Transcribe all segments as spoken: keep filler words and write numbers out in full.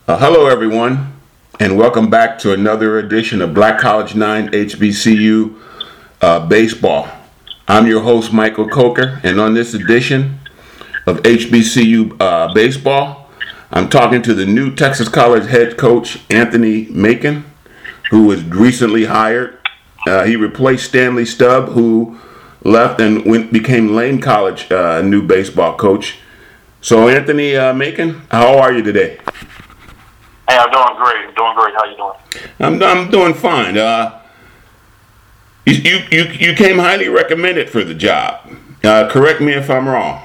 Uh, hello, everyone, and welcome back to another edition of Black College nine H B C U uh, Baseball. I'm your host, Michael Coker, and on this edition of H B C U uh, Baseball, I'm talking to the new Texas College head coach, Anthony Macon, who was recently hired. Uh, he replaced Stanley Stubb, who left and went, became Lane College uh, new baseball coach. So, Anthony uh, Macon, how are you today? Hey, I'm doing great. I'm doing great. How you doing? I'm I'm doing fine. Uh, you, you you you came highly recommended for the job. Uh, correct me if I'm wrong.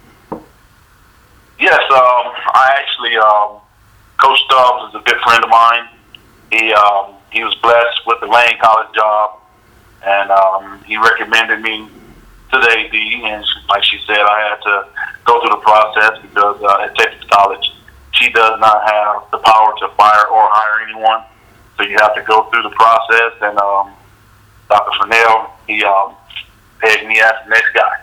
Yes, um, I actually, um, Coach Stubbs is a good friend of mine. He um, he was blessed with the Lane College job, and um, he recommended me to the A D. And like she said, I had to go through the process because uh, at Texas College, she does not have the power to fire or hire anyone. So you have to go through the process. And um, Doctor Fennell, he um, pegged me as the next guy.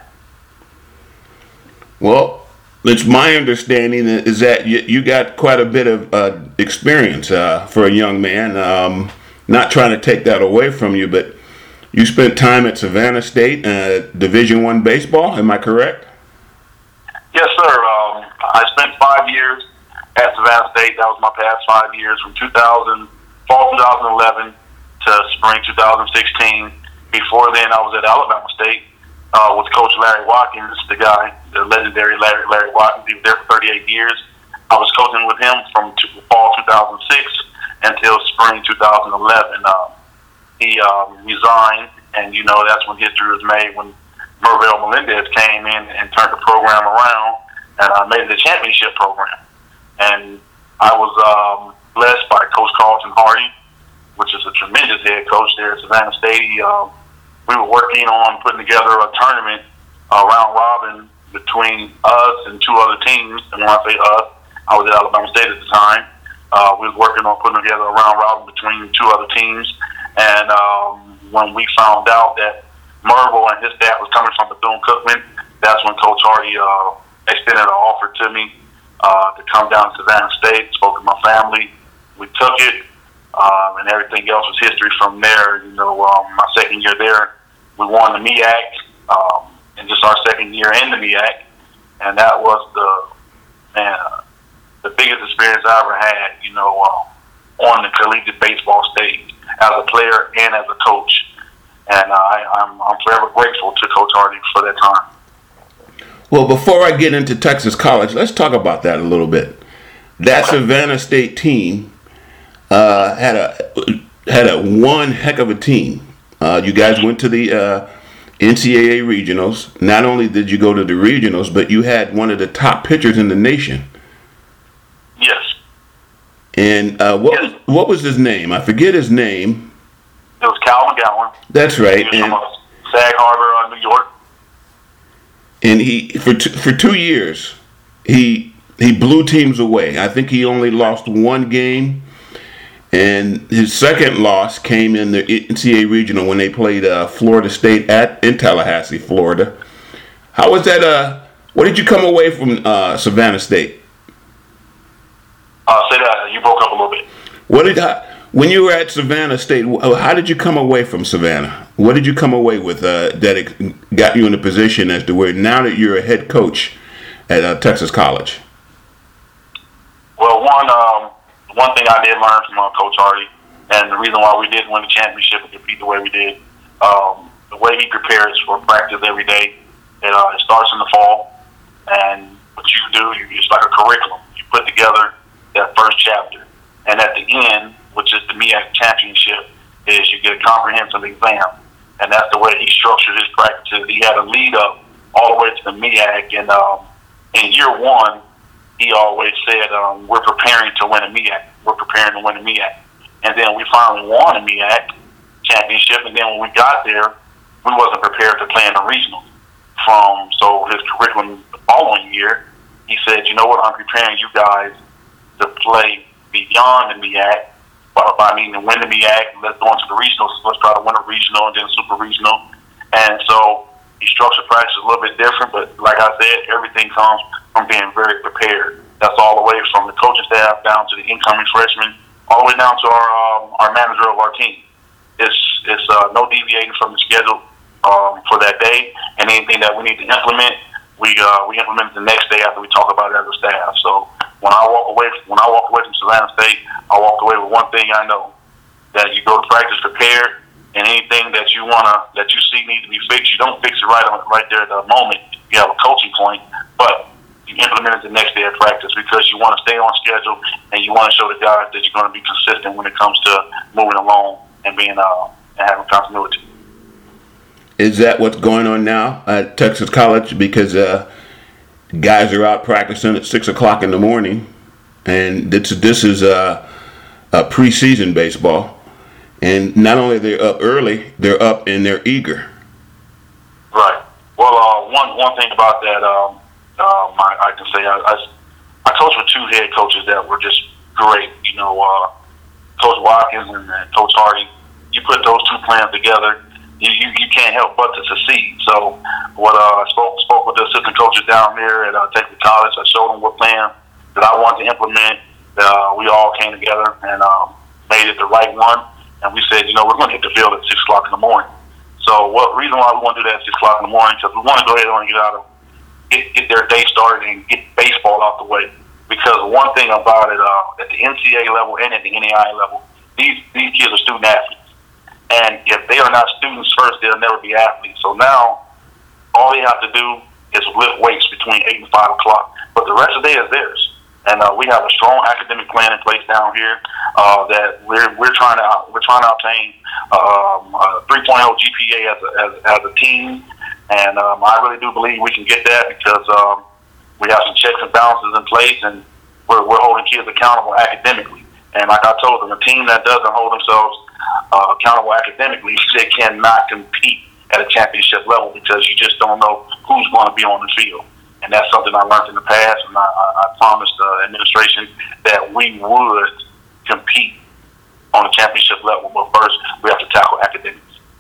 Well, it's my understanding is that you, you got quite a bit of uh, experience uh, for a young man. Um, not trying to take that away from you, but you spent time at Savannah State, uh, Division One baseball. Am I correct? Yes, sir. Um, I spent five years at Savannah State. That was my past five years from two thousand, fall twenty eleven to spring two thousand sixteen. Before then, I was at Alabama State uh, with Coach Larry Watkins, the guy, the legendary Larry, Larry Watkins. He was there for thirty-eight years. I was coaching with him from two, fall two thousand six until spring two thousand eleven. Uh, he um, resigned, and, you know, that's when history was made, when Mervell Melendez came in and turned the program around and uh, made it a championship program. And I was um, blessed by Coach Carlton Hardy, which is a tremendous head coach there at Savannah State. He, uh, we were working on putting together a tournament, uh, round robin, between us and two other teams. And when I say us, I was at Alabama State at the time. Uh, we were working on putting together a round robin between two other teams. And um, when we found out that Mervell and his staff was coming from Bethune-Cookman, that's when Coach Hardy uh, extended an offer to me. Uh, to come down to Savannah State, spoke to my family. We took it, um, and everything else was history from there. You know, um, my second year there, we won the M E A C, um, and just our second year in the M E A C, and that was the man, uh, the biggest experience I ever had. You know, uh, on the collegiate baseball stage as a player and as a coach, and uh, I, I'm, I'm forever grateful to Coach Hardy for that time. Well, before I get into Texas College, let's talk about that a little bit. That Savannah State team uh, had a had a one heck of a team. Uh, you guys went to the uh, N C double A regionals. Not only did you go to the regionals, but you had one of the top pitchers in the nation. Yes. And uh, what yes. was, what was his name? I forget his name. It was Cal McGowan. That's right. He was from Sag Harbor, uh, New York. And he for two, for two years, he he blew teams away. I think he only lost one game, and his second loss came in the N C double A regional when they played uh, Florida State at in Tallahassee, Florida. How was that? Uh, what did you come away from uh, Savannah State? Uh, say that you broke up a little bit. What did I, when you were at Savannah State? How did you come away from Savannah? What did you come away with uh, that got you in a position as to where now that you're a head coach at uh, Texas College? Well, one um, one thing I did learn from uh, Coach Hardy, and the reason why we did win the championship and compete the way we did, um, the way he prepares for practice every day. It, uh, it starts in the fall, and what you do, you, it's like a curriculum. You put together that first chapter, and at the end, which is the M E A C championship, is you get a comprehensive exam. And that's the way he structured his practices. He had a lead up all the way to the M E A C. And um, in year one, he always said, um, we're preparing to win a M E A C. We're preparing to win a M E A C. And then we finally won a M E A C championship. And then when we got there, we wasn't prepared to play in the regional. From so his curriculum the following year, he said, you know what, I'm preparing you guys to play beyond the M E A C. By meaning to win the M E A C, let's go into the regional. So let's try to win a regional and then super regional. And so he structured practice a little bit different, but like I said, everything comes from being very prepared. That's all the way from the coaching staff down to the incoming freshmen, all the way down to our um, our manager of our team. It's it's uh, no deviating from the schedule um, for that day, and anything that we need to implement, we uh, we implement the next day after we talk about it as a staff. So when I walk away when I walk away from Savannah State, I walk away with one thing I know: that you go to practice prepared, and anything that you wanna that you see need to be fixed, you don't fix it right on right there at the moment. You have a coaching point, but you implement it the next day of practice because you want to stay on schedule and you want to show the guys that you're going to be consistent when it comes to moving along and being uh, and having continuity. Is that what's going on now at Texas College? Because uh, guys are out practicing at six o'clock in the morning, and this this is uh, a preseason baseball, and not only they're up early, they're up and they're eager. Right. Well, uh, one one thing about that, um, um, I, I can say I, I I coached with two head coaches that were just great. You know, uh, Coach Watkins and, and Coach Hardy. You put those two plans together, you, you, you can't help but to succeed. So, what uh, I spoke spoke with the assistant coaches down there at uh, Texas College. I showed them what plan that I wanted to implement. Uh, we all came together and um, made it the right one. And we said, you know, we're going to hit the field at six o'clock in the morning. So, what reason why we want to do that at six o'clock in the morning? Because we want to go ahead and get out of get get their day started and get baseball out the way. Because one thing about it, uh, at the N C double A level and at the N A I A level, these these kids are student athletes. And if they are not students first, they'll never be athletes. So now, all they have to do is lift weights between eight and five o'clock. But the rest of the day is theirs. And uh, we have a strong academic plan in place down here uh, that we're we're trying to we're trying to obtain um, a three point oh G P A as a, as, as a team. And um, I really do believe we can get that because um, we have some checks and balances in place, and we're we're holding kids accountable academically. And like I told them, a team that doesn't hold themselves uh, accountable academically, they cannot compete at a championship level because you just don't know who's going to be on the field. And that's something I learned in the past, and I, I, I promised the administration that we would compete on a championship level. But first, we have to tackle academics.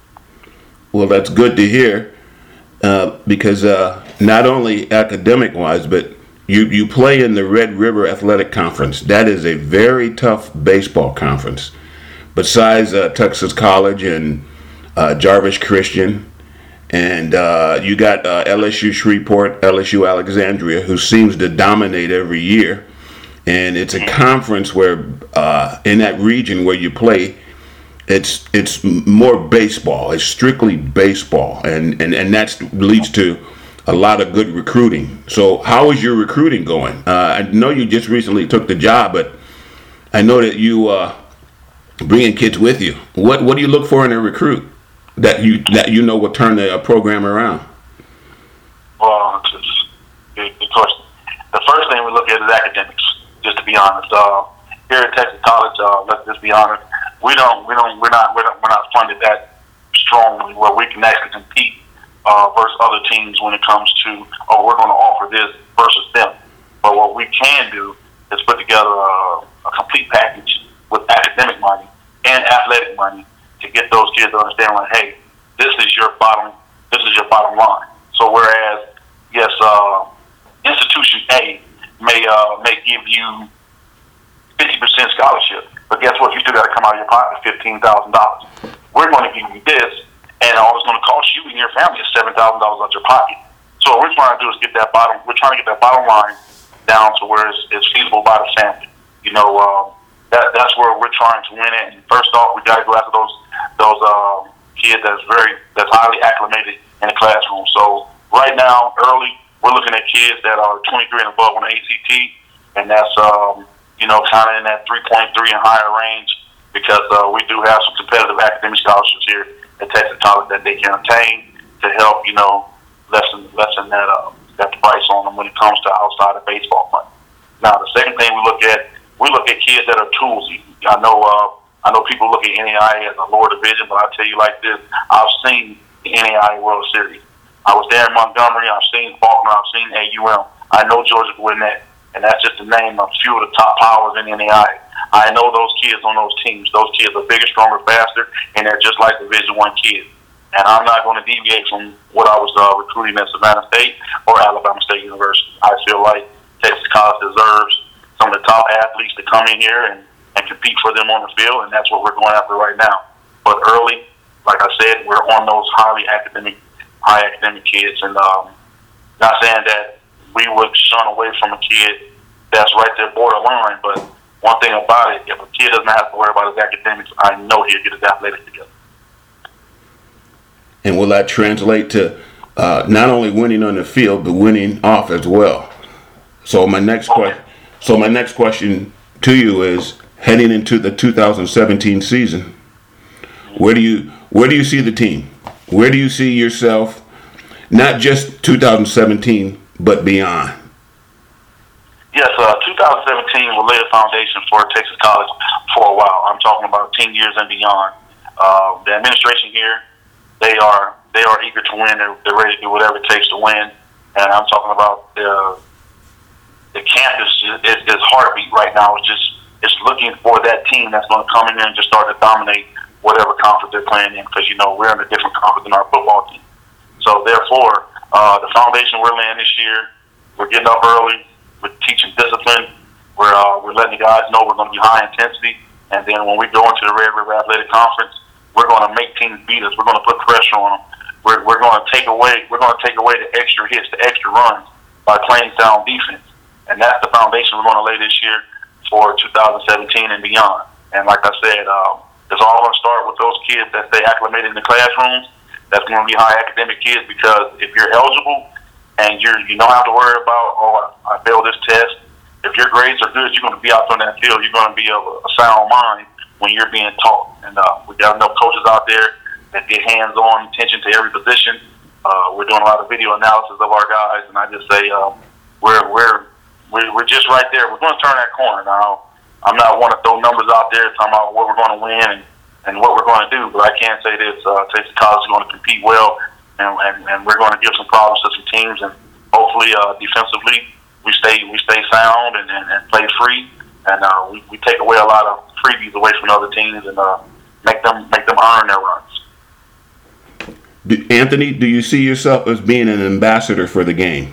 Well, that's good to hear uh, because uh, not only academic-wise, but You you play in the Red River Athletic Conference. That is a very tough baseball conference. Besides uh, Texas College and uh, Jarvis Christian, and uh, you got uh, L S U Shreveport, L S U Alexandria, who seems to dominate every year. And it's a conference where, uh, in that region where you play, it's it's more baseball. It's strictly baseball, and and and that leads to a lot of good recruiting. So how is your recruiting going? Uh, I know you just recently took the job, but I know that you uh, bringing kids with you. What what do you look for in a recruit that you that you know will turn the uh, program around? Well, it's just good, good question. The first thing we look at is academics. Just to be honest, uh, here at Texas College, uh, let's just be honest, we don't we don't we're not we're not, we're not funded that strongly where we can actually compete Uh, versus other teams when it comes to, oh, we're going to offer this versus them. But what we can do is put together a, a complete package with academic money and athletic money to get those kids to understand, like, hey, this is your bottom, this is your bottom line. So whereas, yes, uh, institution A may uh, may give you fifty percent scholarship, but guess what? You still got to come out of your pocket fifteen thousand dollars. We're going to give you this, and all it's going to cost you and your family is seven thousand dollars out your pocket. So what we're trying to do is get that bottom. We're trying to get that bottom line down to where it's, it's feasible by the family. You know, uh, that that's where we're trying to win it. And first off, we got to go after those those uh, kids that's very that's highly acclimated in the classroom. So right now, early, we're looking at kids that are twenty-three and above on the A C T, and that's um, you know kind of in that three point three and higher range because uh, we do have some competitive academic scholarships here at Texas College that they can obtain to help, you know, lessen lessen that uh, that price on them when it comes to outside of baseball money. Now, the second thing we look at, we look at kids that are toolsy. I know uh, I know people look at N A I A as a lower division, but I tell you like this, I've seen the N A I A World Series. I was there in Montgomery. I've seen Faulkner. I've seen A U M. I know Georgia Gwinnett, and that's just the name of a few of the top powers in N A I A. I know those kids on those teams. Those kids are bigger, stronger, faster, and they're just like Division One kids. And I'm not going to deviate from what I was uh, recruiting at Savannah State or Alabama State University. I feel like Texas College deserves some of the top athletes to come in here and, and compete for them on the field, and that's what we're going after right now. But early, like I said, we're on those highly academic, high academic kids, and um, not saying that we would shun away from a kid that's right there borderline, but one thing about it, if a kid doesn't have to worry about his academics, I know he'll get his athletics together. And will that translate to uh, not only winning on the field, but winning off as well? So my next Okay. question, so my next question to you is, heading into the two thousand seventeen season, where do you where do you see the team? Where do you see yourself? Not just two thousand seventeen, but beyond. Yes, uh, two thousand seventeen will lay a foundation for Texas College for a while. I'm talking about ten years and beyond. Uh, the administration here, they are they are eager to win. They're, they're ready to do whatever it takes to win. And I'm talking about the the campus is, is heartbeat right now. It's just it's looking for that team that's going to come in and just start to dominate whatever conference they're playing in. Because you know we're in a different conference than our football team. So therefore, uh, the foundation we're laying this year, we're getting up early. We're teaching discipline. We're uh, we're letting the guys know we're going to be high intensity, and then when we go into the Red River Athletic Conference, we're going to make teams beat us. We're going to put pressure on them. We're we're going to take away we're going to take away the extra hits, the extra runs by playing sound defense, and that's the foundation we're going to lay this year for two thousand seventeen and beyond. And like I said, um, it's all going to start with those kids that stay acclimated in the classrooms. That's going to be high academic kids, because if you're eligible and you're, you don't have to worry about, oh, I failed this test. If your grades are good, you're going to be out on that field. You're going to be of a sound mind when you're being taught. And uh, we got enough coaches out there that get hands-on attention to every position. Uh, we're doing a lot of video analysis of our guys, and I just say uh, we're we're we're we're just right there. We're going to turn that corner now. I'm not one to throw numbers out there talking about what we're going to win and, and what we're going to do, but I can say this: uh, Texas College is going to compete well. And, and, and we're going to give some problems to some teams, and hopefully uh, defensively we stay we stay sound and, and, and play free, and uh, we, we take away a lot of freebies away from other teams and uh, make them make them earn their runs. Do, Anthony, do you see yourself as being an ambassador for the game?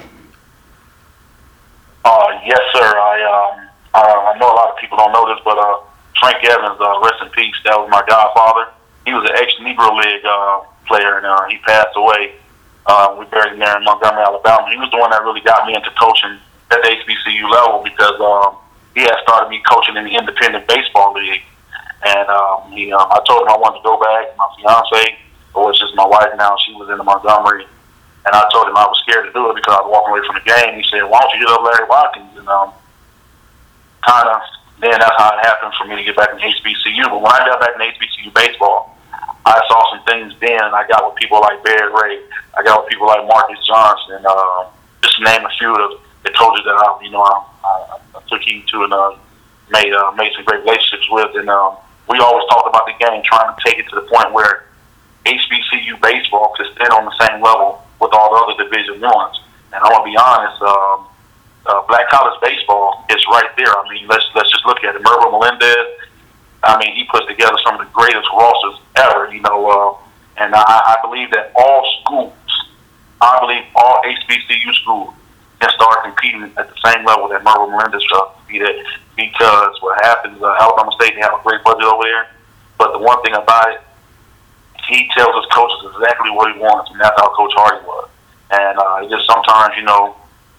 Uh, yes, sir. I um uh, I know a lot of people don't know this, but uh, Frank Evans, uh, rest in peace. That was my godfather. He was an ex-Negro League Uh, player, and uh, he passed away. Uh, we buried him there in Montgomery, Alabama. He was the one that really got me into coaching at the H B C U level, because um, he had started me coaching in the independent baseball league. And um, he, um, I told him I wanted to go back. My fiance, which is my wife now, she was in the Montgomery, and I told him I was scared to do it because I was walking away from the game. He said, "Why don't you hit up Larry Watkins?" And um, kind of then that's how it happened for me to get back in H B C U. But when I got back in H B C U baseball, I saw some things then. I got with people like Barry Ray. I got with people like Marcus Johnson. Uh, just to name a few of the coaches that I, you know, I, I, I took heed to and uh, made uh, made some great relationships with. And um, we always talked about the game, trying to take it to the point where H B C U baseball could stand on the same level with all the other Division Ones. And I'm gonna be honest, um, uh, Black College baseball is right there. I mean, let's let's just look at it. Mervyn Melendez. I mean, he puts together some of the greatest rosters ever, you know, uh, and I, I believe that all schools, I believe all H B C U schools can start competing at the same level that Mervyn Melendez does, because what happens, uh, Alabama State, they have a great budget over there, but the one thing about it, he tells his coaches exactly what he wants, and that's how Coach Hardy was. And uh, just sometimes, you know,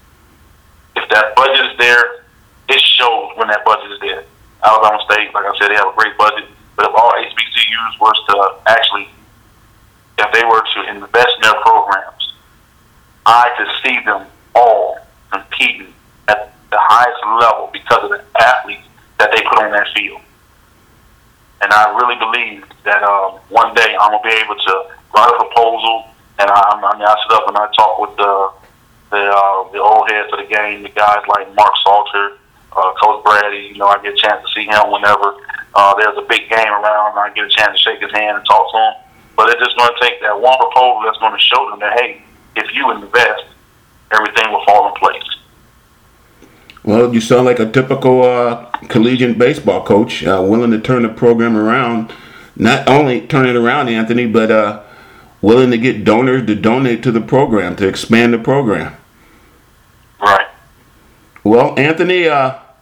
if that budget is there, it shows when that budget is there. Alabama State, like I said, they have a great budget. But if all H B C Us was to actually, if they were to invest in their programs, I could see them all competing at the highest level because of the athletes that they put on that field. And I really believe that um, one day I'm gonna be able to write a proposal, and I, I mean, I sit up and I talk with the the, uh, the old heads of the game, the guys like Mark Salter. Uh, Coach Brady, you know, I get a chance to see him whenever uh, there's a big game around, and I get a chance to shake his hand and talk to him. But it's just going to take that one proposal that's going to show them that, hey, if you invest, everything will fall in place. Well, you sound like a typical uh, collegiate baseball coach, uh, willing to turn the program around. Not only turn it around, Anthony, but uh, willing to get donors to donate to the program, to expand the program. Right. Well, Anthony, uh,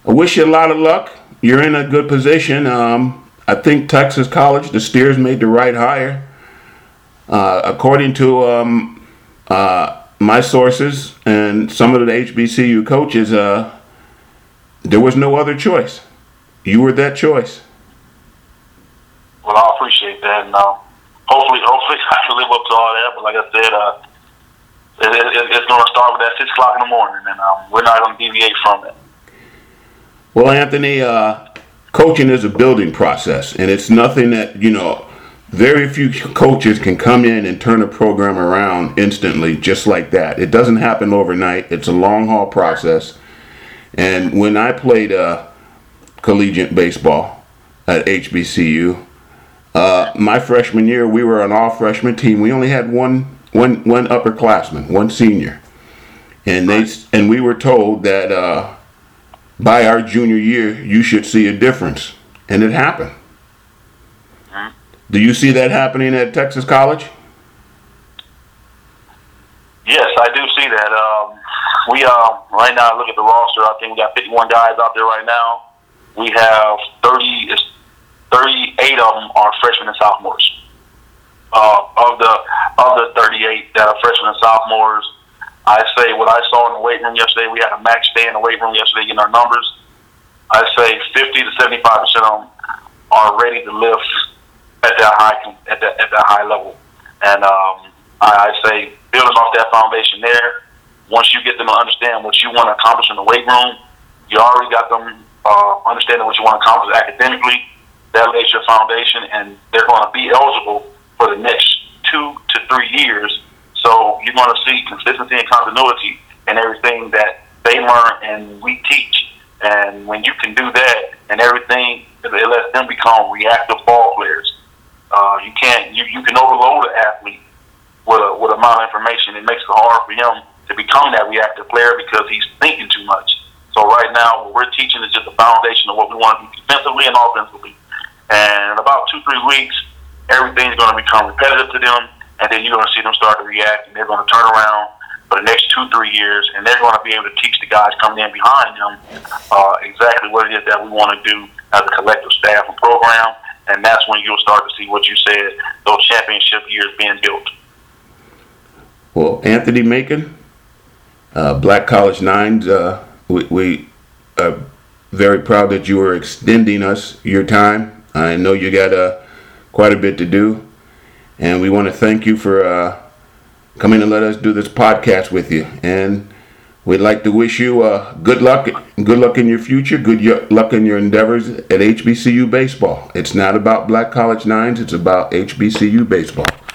I wish you a lot of luck. You're in a good position. Um, I think Texas College, the Steers made the right hire. Uh, according to um, uh, my sources and some of the H B C U coaches, uh, there was no other choice. You were that choice. Well, I appreciate that, and uh, hopefully, hopefully I can live up to all that. But like I said, uh, it, it, it's going to start with that six o'clock in the morning, and um, we're not going to deviate from it. Well, Anthony, uh, coaching is a building process, and it's nothing that, you know, very few coaches can come in and turn a program around instantly just like that. It doesn't happen overnight. It's a long haul process. And when I played uh, collegiate baseball at H B C U, uh, my freshman year, we were an all-freshman team. We only had one, one, one upperclassman, one senior. And they and we were told that uh, by our junior year, you should see a difference. And it happened. Do you see that happening at Texas College? Yes, I do see that. Um, we uh, right now, look at the roster. I think we got fifty-one guys out there right now. We have thirty, thirty-eight of them are freshmen and sophomores. Uh, of the of the thirty-eight that are freshmen and sophomores, I say what I saw in the weight room yesterday. We had a max day in the weight room yesterday getting our numbers. I say fifty to seventy-five percent of them are ready to lift at that high at that at that high level, and um, I, I say building off that foundation there. Once you get them to understand what you want to accomplish in the weight room, you already got them uh, understanding what you want to accomplish academically. That lays your foundation, and they're going to be eligible for the next two to three years. So you're going to see consistency and continuity in everything that they learn and we teach. And when you can do that, and everything, it lets them become reactive ball players. Uh, you can't. You, you can overload an athlete with a with amount of information. It makes it hard for him to become that reactive player because he's thinking too much. So right now, what we're teaching is just the foundation of what we want to do defensively and offensively. And in about two three weeks, everything's going to become repetitive to them, and then you're going to see them start to react, and they're going to turn around for the next two three years, and they're going to be able to teach the guys coming in behind them uh, exactly what it is that we want to do as a collective staff and program. And that's when you'll start to see what you said, those championship years being built. Well, Anthony Macon, uh, Black College Nines, uh, we, we are very proud that you are extending us your time. I know you got uh, quite a bit to do, and we want to thank you for uh, coming and let us do this podcast with you. And we'd like to wish you uh, good luck, good luck in your future, good y- luck in your endeavors at H B C U baseball. It's not about Black College Nines, it's about H B C U baseball.